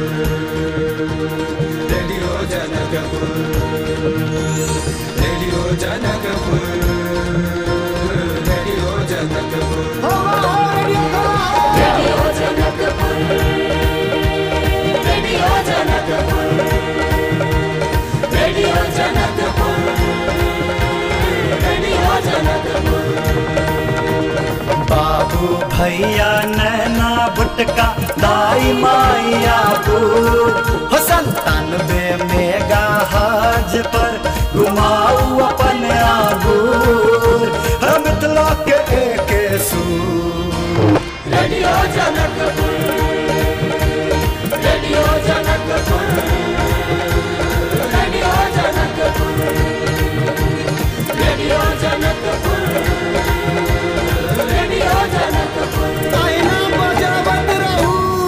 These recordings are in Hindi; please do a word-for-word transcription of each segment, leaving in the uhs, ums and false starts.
Radio Janakpur radio Janakpur radio Janakpur radio Janakpur radio Janakpur radio Janakpur radio Janakpur. बाबू भैया नैना बुटका दाई माया दूर हो संतानवे मेगा हज पर घुमाऊ अपन आबूर हम मिथिला के एक सूर। Radio Janakpur radio Janakpur radio Janakpur radio Janakpur radio Janakpur. आईना बजावत रहू।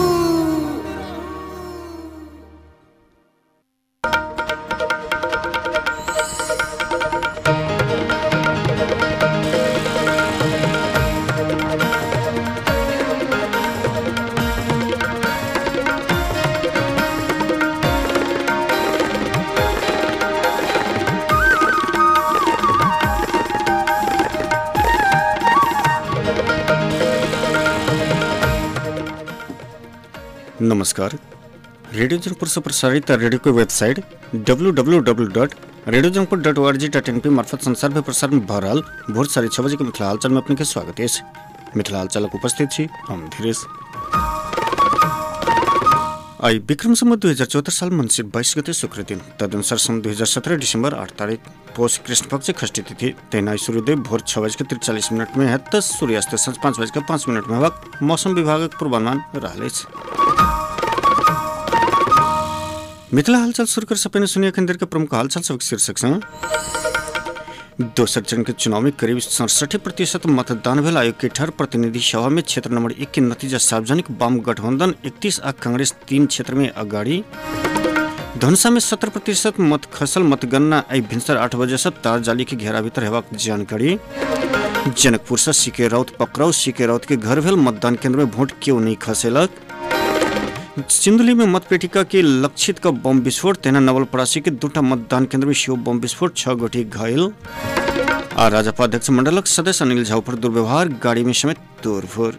नमस्कार। रेडियो जनकपुर से प्रसारित रेडियो की website W W W dot radio Janakpur dot O R G dot in पी मार्फत संसार में प्रसारण भरल भोर साढ़े छः बजे के मिथिला हालचाल में अपने के स्वागत है। मिथिला हालचाल उपस्थित छी हम धीरेश। आई विक्रम संवत दुई हजार चौहत्तर साल मंसिर बाईस गते शुक्र दिन तदनुसार सन दुई हजार सत्रह डिसेंबर आठ तारीख पौष कृष्ण पक्ष खष्टी तिथि तैनाई सूर्योदय भोर छः बज के तिरचालीस मिनट में है तो सूर्यास्त सांझ पाँच बज के पाँच मिनट में हवा मौसम विभाग पूर्वानुमान रहा। मिथिला हालचाल शुरू कर से पहले सुनिए केंद्र के प्रमुख हालचाल सबक शीर्षक से। दोसर चरण के चुनाव में करीब सड़सठ प्रतिशत मतदान भेल। आयोग के ठहर प्रतिनिधि सभा में क्षेत्र नंबर एक के नतीजा सार्वजनिक। वाम गठबंधन इकतीस आ कांग्रेस तीन क्षेत्र में अगाड़ी। धनुषा में सत्तर प्रतिशत मत खसल। मतगणना आई भिनसर आठ बजे से तार जाली के घेरा भीतर हेबाक जानकारी। जनकपुर से सीके राउत पकड़ाउ। सीके राउत के घर भेल। मतदान केंद्र में वोट क्यों नहीं खसेलक। सिंधुली में मतपेटिका के लक्षित का बम विस्फोट। तेना नवलपरासी के दूटा मतदान केंद्र में शिव बम विस्फोट। छह गोटी घायल। आ राजपा अध्यक्ष मंडलक सदस्य अनिल झा पर दुर्व्यवहार। गाड़ी में समेत तोड़फोड़।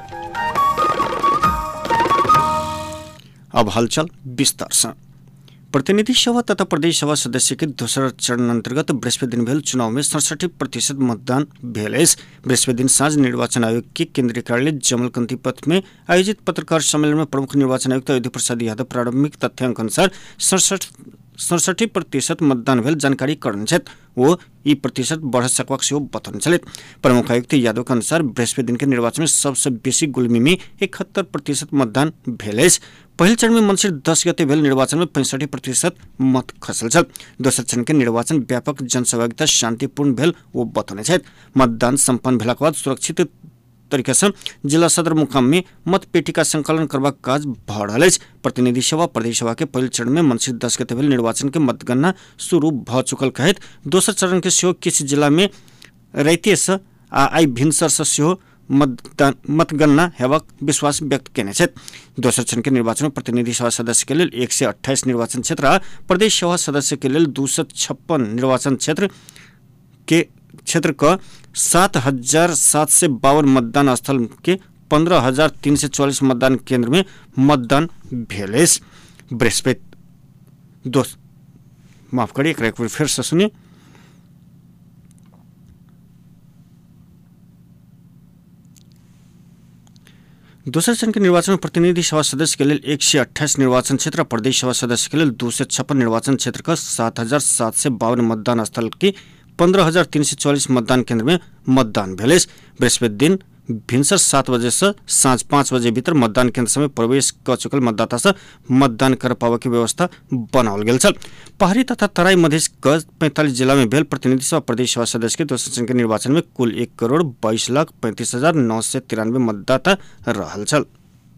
अब हालचाल विस्तार से। प्रतिनिधि सभा तथा प्रदेश सभा सदस्य के दोसर चरण अंतर्गत बृहस्पति दिन भेल चुनाव में सड़सठ प्रतिशत मतदान भेल। बृहस्पति दिन साँझ निर्वाचन आयोग के केंद्रीय कार्यालय जमलकंती पथ में आयोजित पत्रकार सम्मेलन में प्रमुख निर्वाचन आयुक्त अयोध्या प्रसाद यादव प्रारंभिक तथ्यांक अनुसार सड़सठ सड़सठ प्रतिशत मतदान भेल जानकारी करने छथि। वो ई प्रतिशत बढ़ सकबाक सेहो बतौने छथि। प्रमुख आयुक्त यादव के अनुसार बृहस्पति दिन के निर्वाचन में सबसे बेसी गुलमी में इकहत्तर प्रतिशत मतदान भेल अछि। पहिल चरण में मंसिर दस गते भेल निर्वाचन में पैंसठ प्रतिशत मत खसल छल। दोसर चरण के निर्वाचन व्यापक जनसहभागिता शांतिपूर्ण भेल वो बतौने छथि। मतदान संपन्न भेलाक बाद सुरक्षित तरीका से जिला सदर मुकाम में मतपेटिका संकलन करबाक काज भ रहल अछि। प्रतिनिधि सभा प्रदेश सभा के पहिल चरण में मंसिर दस गते भेल निर्वाचन के मतगणना शुरू भ चुकल कहैत दोसर चरण के सेहो किछु जिला में राइते से आ आई भिनसर से सेहो मतदान मतगणना हेबाक विश्वास व्यक्त केने छथि। दोसर चरण के निर्वाचन में प्रतिनिधि सभा सदस्य के लिए एक सौ अट्ठाईस निर्वाचन क्षेत्र आ प्रदेश सभा सदस्य के लिए दो सौ छप्पन निर्वाचन क्षेत्र के क्षेत्र का सात हजार सात सौ बावन मतदान स्थल के पंद्रह हजार तीन सौ चौवालीस मतदान केंद्र में मतदान भेल। बृहस्पति दो माफ करिए एक बार फिर से सुनिए। दोसर चरण के निर्वाचन में प्रतिनिधि सभा सदस्य के लिए एक सौ अट्ठाईस निर्वाचन क्षेत्र, प्रदेश सभा सदस्य के लिए दो सौ छप्पन निर्वाचन क्षेत्र का सात हजार सात सौ बावन मतदान स्थल के पंद्रह हजार तीन सौ चौवालीस मतदान केंद्र में मतदान भेल। बृहस्पति दिन भिनसर सात बजे से साँझ पाँच बजे भीतर मतदान केंद्र समय प्रवेश कर चुकल मतदाता से मतदान कर पावे की व्यवस्था बनाओल गेल छल। पहाड़ी तथा तराई मध्य के पैंतालीस जिला में भेल प्रतिनिधि सभा प्रदेश सभा सदस्य के दोसर चरण के निर्वाचन में कुल एक करोड़ बाईस लाख पैंतीस हजार नौ सौ तिरानवे मतदाता रहल छल।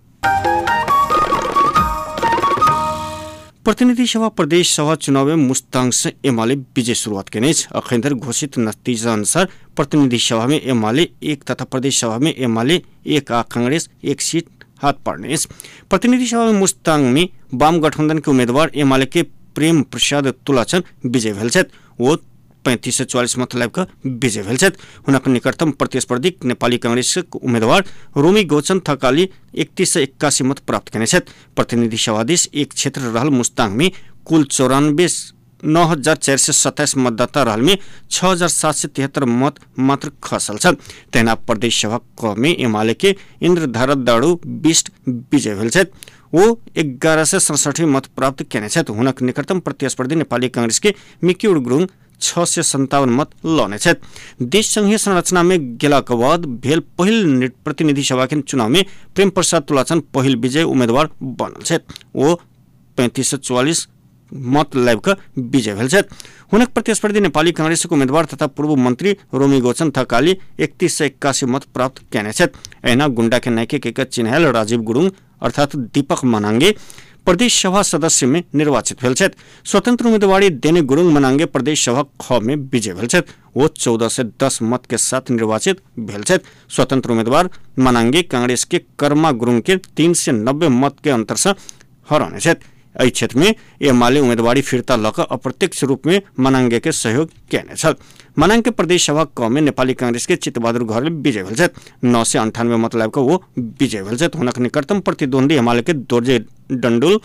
प्रतिनिधि सभा प्रदेश सभा चुनाव में मुस्तांग से एमाले विजय शुरुआत केने अखन धरि घोषित नतीजा अनुसार प्रतिनिधि सभा में एमाले एक तथा प्रदेश सभा में एमाले एक आ कांग्रेस एक सीट हाथ पर्ने। प्रतिनिधि सभा में मुस्ताङ में वाम गठबंधन के उम्मीदवार एमाले के प्रेम प्रसाद तुलाचन विजय भेल छथि। वो पैंतीस से चौवालीस मत लाइक विजय भेल छथि। हुनक निकटतम प्रतिस्पर्धी नेपाली कांग्रेस उम्मीदवार रोमी गोचन थकाली इकतीस से इक्यासी मत प्राप्त करने छथि। प्रतिनिधि सभाधीश एक क्षेत्र रहल मुस्ताङ में कुल चौरानबे नौ हजार चार सौ सत्ताईस मतदाता रहल में छह हजार सात सौ तिहत्तर मत मात्र खसल छल। तेना प्रदेश सभा क में एमाले के इंद्रधारा दाड़ू बिष्ट विजय भेल छथि। वो ग्यारह से सड़सठी मत प्राप्त करने छथि। हुनक निकटतम प्रतिस्पर्धी नेपाली कांग्रेस के मिक्युड गुरुङ छह से संतावन मत लौने छथि। देश संघीय संरचना में गेला के बाद भेल पहिल प्रतिनिधि सभा के चुनाव में प्रेम प्रसाद तुलाचन पहिल विजय उम्मीदवार बनल छथि। वो पैंतीस से चौवालीस मत लाइक विजय भेल छथि। हुनक प्रतिस्पर्धी नेपाली कांग्रेस के उम्मीदवार तथा पूर्व मंत्री रोमी गोचन थकाली इकतीस से इक्यासी मत प्राप्त करने छथि। ऐना गुंडा के नायके के चिन्हायल राजीव गुरुङ अर्थात दीपक मनांगे प्रदेश सभा सदस्य में निर्वाचित भेल छथि। स्वतंत्र उम्मीदवारी देने गुरुङ मनांगे प्रदेश सभा ख में विजय भेल छथि। वो चौदह से दस मत के साथ निर्वाचित भेल छथि। स्वतंत्र उम्मीदवार मनांगे कांग्रेस के कर्मा गुरुङ के तीन से नब्बे मत के अंतर से हराने छथि। एहि क्षेत्र में एमाले उम्मीदवारी फिर्ता लक अप्रत्यक्ष रूप में मनांगे के सहयोग केने छल। मनांग के प्रदेश सभा क में नेपाली कांग्रेस के चितबहादुर घरले विजय भेल छथि। नौ से अंठानवे मत लाइक वो विजय भेल छथि। हुनक निकटतम प्रतिद्वंदी एमाले के दोर्जे डंडुल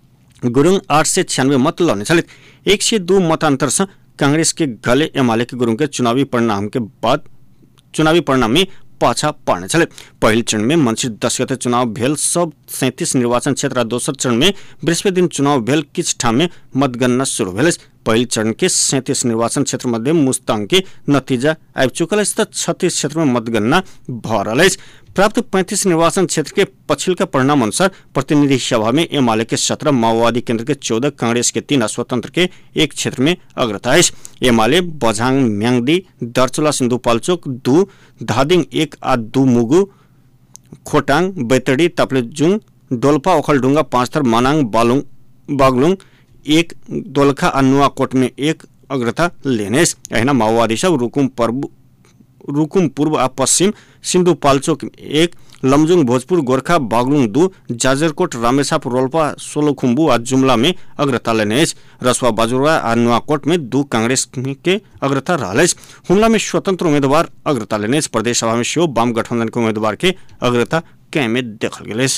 गुरुङ आठ से छियानवे मत लौने छथि। एक से दो मत अंतर से कांग्रेस के गले एमाले के गुरुङ के चुनावी परिणाम के बाद चुनावी परिणाम में पाछा पार्ने छले। पहिल चरण में मंसिर दस गते चुनाव भेल सब सैंतीस निर्वाचन क्षेत्र दोसर चरण में बृहस्पति दिन चुनाव भेल किछ ठाम में मतगणना शुरू भेल। पहिल चरण के सैंतीस निर्वाचन क्षेत्र मध्य मुस्ताङ के नतीजा आबि चुकल अछि त छत्तीस क्षेत्र में मतगणना भ रहल अछि। प्राप्त पैंतीस निर्वाचन क्षेत्र के पछिल्का परिणाम अनुसार प्रतिनिधि सभा में एमाले के सत्रह, माओवादी केंद्र के चौदह, कांग्रेस के तीन, स्वतंत्र के एक क्षेत्र में अग्रता है। एमाले बझाङ म्याङ्दी दर्चुला सिन्धुपाल्चोक दू, धादिङ एक आ दू मुगु, खोटाङ बैतडी ताप्लेजुङ डोल्पा ओखलढुङ्गा पाँच थर, मनाङ बालुङ बागलुङ एक, दोलखा आ नुवाकोट में एक अग्रता लेने। ऐना माओवादी सब रुकुम पर्व रुकुम पूर्व आ पश्चिम, सिन्धुपाल्चोक एक, लमजुङ भोजपुर गोरखा बागलुङ दू, जाजरकोट रामेछाप रोल्पा सोलुखुम्बु आ जुम्ला में अग्रता लेने। रसुवा बाजुरा आ नुवाकोट में दू कांग्रेस के अग्रता रहल। हुमला में स्वतंत्र उम्मीदवार अग्रता लेने। प्रदेश सभा में सेहो वाम गठबंधन के उम्मीदवार के अग्रता कै में देखल गेल।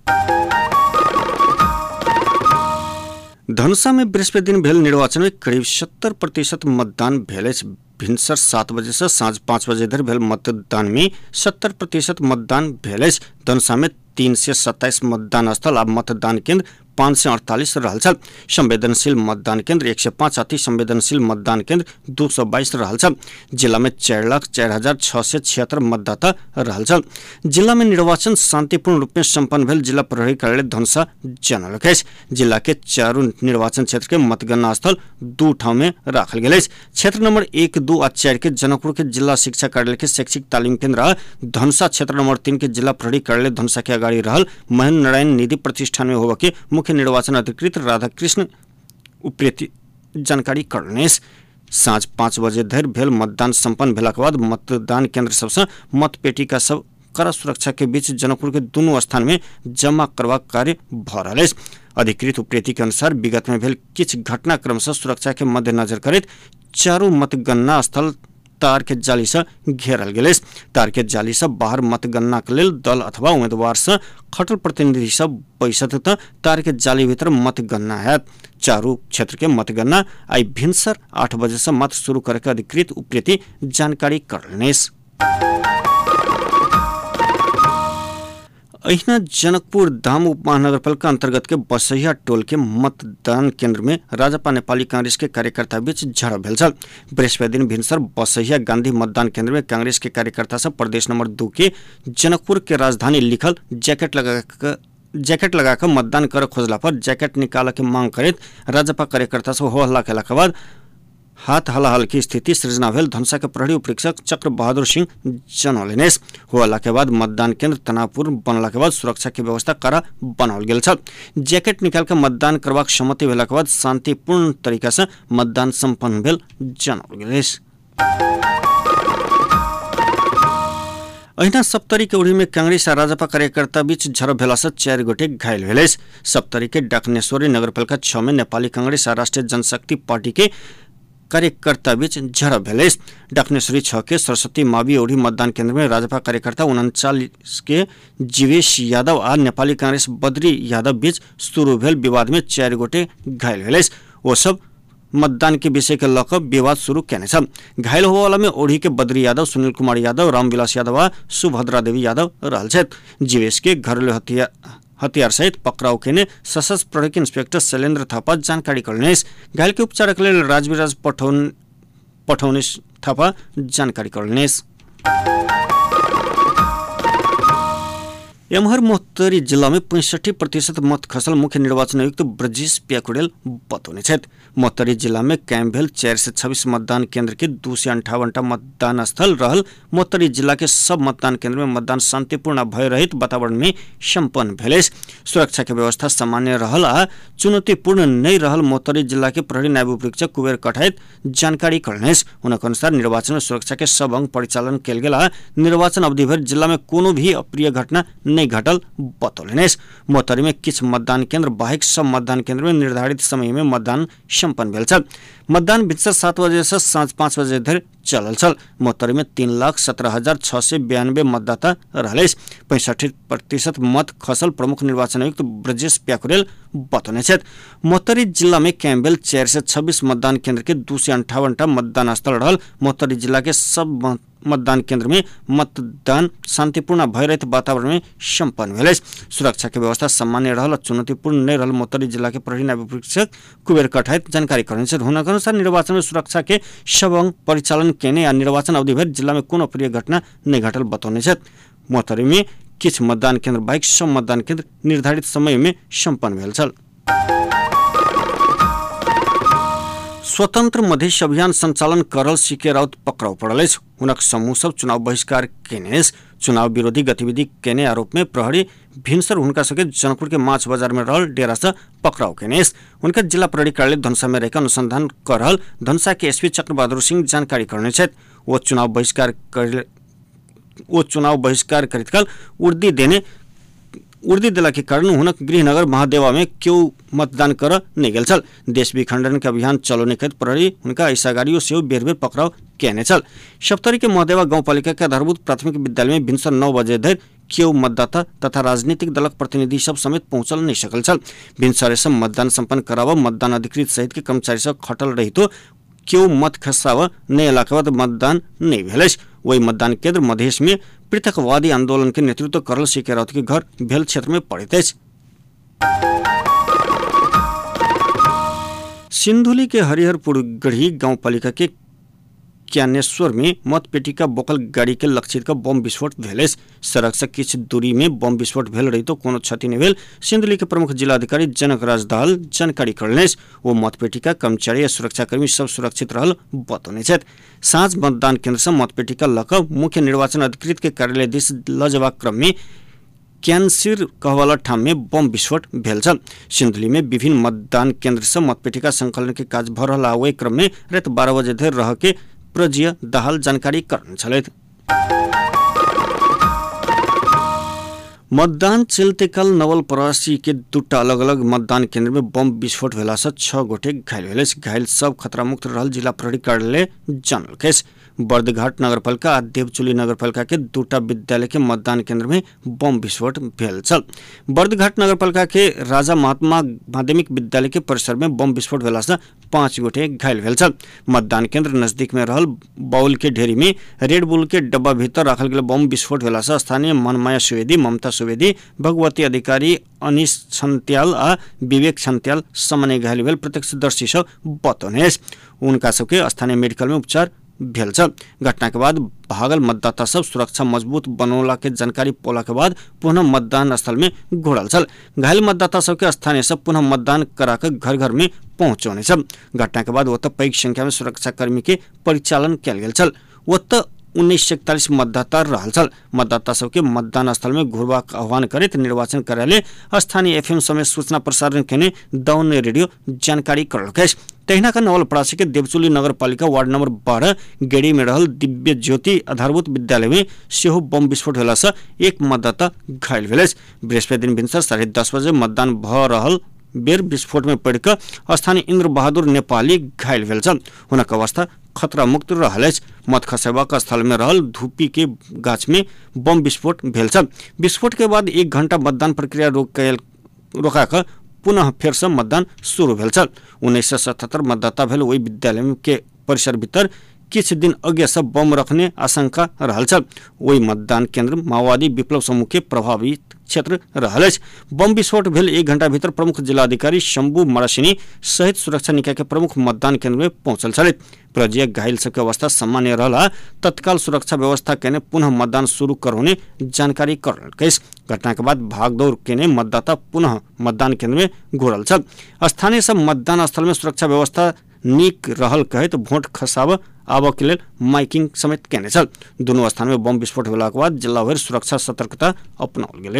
धनुषा में बृहस्पति दिन भेल निर्वाचन में करीब सत्तर प्रतिशत मतदान भेल। भिनसर सात बजे से सांझ पाँच बजे धरि भेल मतदान में सत्तर प्रतिशत मतदान भेल। धनुषा में तीन से सत्ताईस मतदान स्थल आ मतदान केंद्र पाँच से अड़तालीस रहल छल। संवेदनशील मतदान केंद्र एक सौ पाँच, अति संवेदनशील मतदान केंद्र दो सौ बाईस रहल छल। जिला में चार लाख चार हजार छह सौ छिहत्तर मतदाता रहल छल। जिला में निर्वाचन शांतिपूर्ण रूप में संपन्न भेल। जिला प्रहरी कार्यालय धनुषा जनल अछि। जिला के चारों निर्वाचन क्षेत्र के मतगणना स्थल दू ठाव में राखल गेल अछि। क्षेत्र नंबर एक, दू आ चार के जनकपुर के जिला शिक्षा कार्यालय के शैक्षिक तालीम केंद्र आ धनुषा क्षेत्र नंबर तीन के जिला प्रहरी कार्यालय धनुषा के अगाड़ी रहल महेंद्र नारायण निधि प्रतिष्ठान में होबे के मुख्य निर्वाचन अधिकृत राधाकृष्ण उप्रेती जानकारी करने। सांझ पाँच बजे धरि भेल मतदान संपन्न भेला के बाद मतदान केंद्र सबसे मतपेटी का सब कड़ा सुरक्षा के बीच जनकपुर के दोनों स्थान में जमा करवा कार्य भ रहल अछि। अधिकृत उप्रेती के अनुसार विगत में भेल किछ घटनाक्रम से सुरक्षा के मद्देनजर करैत चारों मतगणना स्थल तार के जाली से घेरल गेल। तार के जाली से बाहर मतगणना के लेल दल अथवा उम्मीदवार से खटल प्रतिनिधि सब बैसत त तार के जाली भीतर मतगणना है। चारों क्षेत्र के मतगणना आई भिनसर आठ बजे से मत शुरू करके अधिकृत उप्रेती जानकारी करने। अहिना जनकपुर धाम उपमहानगरपालिका अंतर्गत के बसैया टोल के मतदान केंद्र में राजपा नेपाली कांग्रेस के कार्यकर्ता बीच झड़प भेल छल। बृहस्पति दिन भिनसर बसैया गांधी मतदान केंद्र में कांग्रेस के कार्यकर्ता सब प्रदेश नंबर दो के जनकपुर के राजधानी लिखल जैकेट लगा जैकेट लगाकर मतदान कर खोजला पर जैकेट निकाल के मांग करैत राजपा कार्यकर्ता सब हो हल्ला केला के बाद हाथ हलाहल की स्थिति सृजना भेल। धनुषा के प्रहरी उपरीक्षक चक्र बहादुर सिंह जनौलनि। हुआ के बाद मतदान केंद्र तनावपूर्ण बनला के बाद सुरक्षा की व्यवस्था कड़ा बनाओल गेल छल। जैकेट निकाल के मतदान करबाक सहमति भेला के बाद शांतिपूर्ण तरीका से मतदान संपन्न भेल जनौल गेल। अहिना सप्तरी के उड़ी में कांग्रेस आ राजपा कार्यकर्ता बीच झड़प भेला से चार गोटे घायल भेलेस। सप्तरी के डाकनेश्वरी नगरपालिका छ में नेपाली कांग्रेस आ राष्ट्रिय जनशक्ति पार्टी के कार्यकर्ता बीच झड़प भेलेस। डाकनेश्वरी छ के सरस्वती मावी ओढ़ी मतदान केंद्र में राजपा कार्यकर्ता उनचालीस के जीवेश यादव आ नेपाली कांग्रेस बद्री यादव बीच शुरू भेल विवाद में चार गोटे घायल भेलेस। वो सब मतदान के विषय के लकर विवाद शुरू कैने छ। घायल होने वाला में ओढ़ी के बद्री यादव, सुनील कुमार यादव, रामविलास यादव आ सुभद्रा देवी यादव रहल छथि। जीवेश के घरेलू हथियार हथियार सहित पकड़ाव केने सशस्त्र प्रहरी इंस्पेक्टर शैलेन्द्र थापा जानकारी करनेस। घायल के उपचारक लेल राजविराज पठौन पठौने थापा जानकारी करनेस। एमहर मोहतरी जिला में पैंसठी प्रतिशत मत खसल मुख्य निर्वाचन आयुक्त ब्रजेश प्याकुरेल बतौने छथि। मोहतरी जिला में कैंप भेल चार सौ छब्बीस मतदान केंद्र के दू सौ अंठावनटा मतदान स्थल रहल। मोहतरी जिला के सब मतदान केंद्र में मतदान शांतिपूर्ण भय रहित वातावरण में संपन्न भेलेस। सुरक्षा के व्यवस्था सामान्य रहल आ चुनौतीपूर्ण नहीं रहल मोहतरी जिला के प्रहरी नायब उपरीक्षक कुबेर कठायत जानकारी करनेस। उनके अनुसार निर्वाचन में सुरक्षा के सब अंग परिचालन कल गेल आ निर्वाचन अवधि भर जिला में कोनो भी अप्रिय घटना नहीं घटल बतौलनेस। मोहतरी में किछ मतदान केंद्र बाहेक सब मतदान केंद्र में निर्धारित समय में मतदान संपन्न भेल छल। मतदान भितर सात बजे से साँझ पाँच बजे धरि चलल छल। मोहतरी में तीन लाख सत्रह हजार छः सौ बयानबे मतदाता रहलेस। पैंसठी प्रतिशत मत खसल प्रमुख निर्वाचन आयुक्त ब्रजेश प्याकुरेल बतौने छथि। मोहतरी जिला में कैंप भेल चार सौ छब्बीस मतदान केंद्र के दू सौ अंठावनटा मतदान स्थल रहल। मोहतरी जिला के सब मतदान केंद्र में मतदान शांतिपूर्ण भयरहित वातावरण में संपन्न भेलेस। सुरक्षा के व्यवस्था सामान्य रहल और चुनौतीपूर्ण नहीं रहल मोहतरी जिला के प्रहरी नायब उपरीक्षक कुबेर कठायत जानकारी करने छथि। हुनकर अनुसार निर्वाचन में सुरक्षा के सब अंग परिचालन केने आ निर्वाचन अवधि भर जिला में कोनो अप्रिय घटना नहीं घटल बतौने छथि। मोहतरी में किछ मतदान केंद्र बाहेक सब मतदान केंद्र निर्धारित समय में संपन्न भेल छल। स्वतंत्र मधेश अभियान संचालन करल सीके राउत पकड़ाव पड़ल। हुनक समूह सब चुनाव बहिष्कार केने चुनाव विरोधी गतिविधि केने आरोप में प्रहरी भिनसर हुनका सके जनकपुर के माछ बाजार में रहल डेरा से पकड़ाव केने। उनका जिला प्रहरी कार्यालय धनसा में रहकर अनुसंधान कर रहल धनसा के एसपी चक्रबहादुर सिंह जानकारी करने छथि। वो चुनाव बहिष्कार कर वो चुनाव बहिष्कार करित काल उर्दी देने उर्दी दिला के कारण हुनक गृहनगर महादेवा में क्यों मतदान कर नहीं गेल छल। देश विखंडन के अभियान चलोने के प्रहरी उनका ऐसा गाड़ियों से बेर बेर पकड़ाव कहने छल। सप्तरी के महादेवा गाउँपालिका के आधारभूत प्राथमिक विद्यालय में भिनसर नौ बजे धरि क्यों मतदाता तथा राजनीतिक दलक प्रतिनिधि सब समेत पहुंचल नहीं सकल छल। भिनसर से मतदान संपन्न कराव मतदान अधिकृत सहित के कर्मचारी सब खटल रही तो क्यों मत खसाव नहीं अला के बाद मतदान नहीं भेलेस। वही मतदान केंद्र मधेश में पृथकवादी आंदोलन के नेतृत्व करल सीके राउत के घर भेल क्षेत्र में पड़ित अछि। सिंधुली के हरिहरपुर गढ़ी गाउँपालिका के क्यानेश्वर में मतपेटिका बोकल गाड़ी के लक्षित का बम विस्फोट भेलेस। सड़क से किछ दूरी में बम विस्फोट भेल रही तो कोनो क्षति नहीं भेल। सिंधुली के प्रमुख जिलाधिकारी जनक राज दाहाल जानकारी करनेस। वो मतपेटिका कर्मचारी या सुरक्षाकर्मी सब सुरक्षित रहल बतौने छथि। साँझ मतदान केंद्र से मतपेटिका लक मुख्य निर्वाचन अधिकृत के कार्यालय दिस लजबाक क्रम में क्यानसिर कहवाला ठाम में बम विस्फोट भेल छल। सिंधुली में विभिन्न मतदान केंद्र से मतपेटिका संकलन के काज भ रहल ओहि क्रम में रात बारह बजे धरि रह के प्रजिया दाहाल जानकारी करने छलथि। मतदान चलते काल नवलपरासी के दुटा अलग अलग मतदान केंद्र में बम विस्फोट भेला से छह गोटे घायल भेल। घायल सब खतरा मुक्त रहल जिला प्रहरी कार्यालय जानल। बर्दघाट नगरपालिका आ देवचुली नगरपालिका के दुटा विद्यालय के मतदान केंद्र में बम विस्फोट भेल छल। बर्दघाट नगरपालिका के राजा महात्मा माध्यमिक विद्यालय के परिसर में बम विस्फोट भेला से पांच गोटे घायल भेल छल। मतदान केंद्र नजदीक में रहल बाउल के ढेरी में रेड बुल के डब्बा भीतर राखल गेल बम विस्फोट भेला से स्थानीय मनमाया सुवेदी, ममता सुवेदी, भगवती अधिकारी, अनिश छन्त्याल आ विवेक छन्त्याल सामान्य घायल भेल प्रत्यक्षदर्शी सब बतौने। उनका सबके स्थानीय मेडिकल में उपचार भेल छल। घटना के बाद भागल मतदाता सब सुरक्षा मजबूत बनौला के जानकारी पोला के बाद पुनः मतदान स्थल में घोड़ल छल। घायल मतदाता सबके स्थानीय सब पुनः मतदान कराकर घर घर में पहुंचौने छल। घटना के बाद ओतऽ पैघ संख्या में सुरक्षाकर्मी के परिचालन कयल गेल छल। ओतऽ उन्नीस सौ इकतालीस मतदाता रहल छल। मतदाता सबके मतदान स्थल में घुरबाक आह्वान करैत निर्वाचन कार्यालय स्थानीय एफएम समेत सूचना प्रसारण केने दाउन रेडियो जानकारी करलकै। तहिना का नवलपरासी के देवचुली नगरपालिका वार्ड नंबर बारह गेड़ी में रहल दिव्य ज्योति आधारभूत विद्यालय में सेहो बम विस्फोट होला से एक मतदाता घायल भेल। बृहस्पति दिन भिनसर साढ़े दस बजे मतदान भ रहल बेर विस्फोट में पड़ कर स्थानीय इंद्र बहादुर नेपाली घायल भेल छल। हुनक अवस्था खतरा मुक्त रहल। मत खसेबाक स्थल में रहल धूपी के गाछ में बम विस्फोट भेल छल। विस्फोट के बाद एक घंटा मतदान प्रक्रिया रोक रोका कर पुनः फेर से मतदान शुरू भेल छल। उन्नीस सौ सतहत्तर मतदाता भेल ओहि विद्यालय के परिसर भीतर किछ दिन अगे से बम रखने आशंका रहल छल। ओहि मतदान केंद्र माओवादी विप्लव समूह के प्रभावित क्षेत्र रहल। बम विस्फोट भेल एक घंटा भीतर प्रमुख जिलाधिकारी शंभू मरासिनी सहित सुरक्षा निकाय के प्रमुख मतदान केंद्र में पहुंचल छल। प्रज्ञा घायल सबके अवस्था सामान्य रहला तत्काल सुरक्षा व्यवस्था केने पुनः मतदान शुरू करने जानकारी करलकै। घटना के बाद भागदौड़ केने मतदाता पुनः मतदान केंद्र में घुरल छल। स्थानीय सब मतदान स्थल में सुरक्षा व्यवस्था नीक रहल कहत भोट खसाब आब के लेल माइकिंग समेत केने छल। दोनों स्थान में बम विस्फोट भेला के बाद जिला भर सुरक्षा सतर्कता अपनाओल गेल।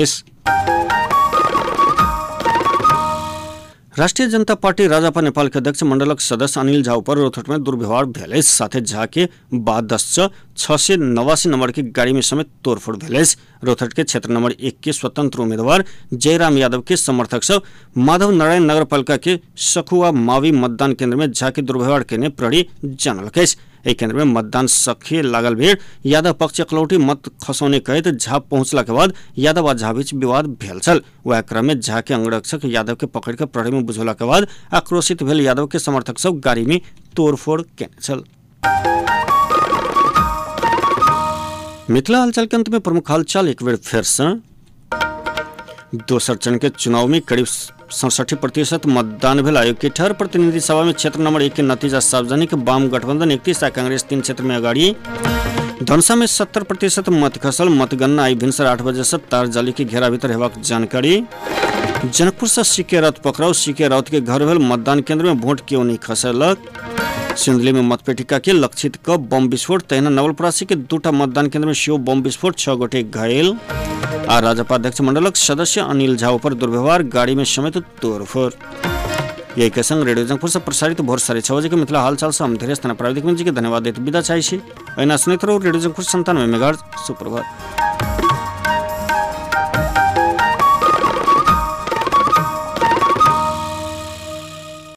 राष्ट्रिय जनता पार्टी राजापा नेपाल के अध्यक्ष मंडलक सदस्य अनिल झा पर रोहतट में दुर्व्यवहार भेल। साथ झा के बाद दस छह सौ नवासी नंबर की गाड़ी में समेत तोड़फोड़ भेल। रोहतट के क्षेत्र नंबर एक के स्वतंत्र उम्मीदवार जयराम यादव के समर्थक सब माधव नारायण नगरपालिका के सखुआ मावी मतदान केंद्र में झा के दुर्व्यवहार केने प्रहरी जानलकै। एहि केंद्र में मतदान सखे लागल भेड़ यादव पक्ष एकलौटी मत खसौने कहत झा पहुंचला के बाद यादव आ झा बीच विवाद भेल छल। वह क्रम में झा के अंगरक्षक यादव के पकड़ के प्रहरी में बुझौला के बाद आक्रोशित भेल यादव के समर्थक सब गाड़ी में तोड़फोड़ केने छल। मिथिला हालचाल के अंत में प्रमुख हालचाल एक बेर फिर से। दोसर चरण के चुनाव में करीब सड़सठी प्रतिशत मतदान भेल। आयोग के ठहर प्रतिनिधि सभा में क्षेत्र नंबर एक के नतीजा सार्वजनिक। वाम गठबंधन इकतीस आ कांग्रेस तीन क्षेत्र में अगाड़ी। धनुषा में सत्तर प्रतिशत मत खसल। मतगणना आई भिनसर आठ बजे से तार जाली के घेरा भीतर हेबाक जानकारी। जनकपुर से सीके राउत पकड़ाव। सीके राउत के घर भेल मतदान केंद्र में वोट क्यों नहीं खसलक। सिंधली में मतपेटिका के लक्षित क बम विस्फोट। तहिना नवलपरासी के दूटा मतदान केंद्र में सेहो बम विस्फोट। छह गोटे घायल। आ राजपा अध्यक्ष मंडलक सदस्य अनिल झा पर दुर्व्यवहार गाड़ी में समेत तोड़फोड़। यही के संग रेडियो जनकपुर से प्रसारित भोर साढ़े छह बजे के मिथिला हालचाल से हम धीरे स्थान प्राविधिक जी के धन्यवाद देते विदा चाहे। सुनित रहो रेडियो जनकपुर संतानवे मेगाहर्ट्ज। सुप्रभात।